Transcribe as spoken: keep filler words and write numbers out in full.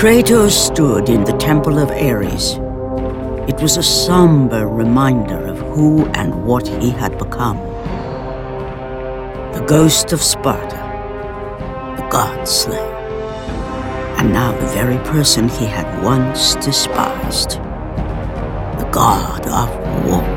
Kratos stood in the Temple of Ares. It was a somber reminder of who and what he had become. The ghost of Sparta, the god slayer, and now the very person he had once despised, the god of war.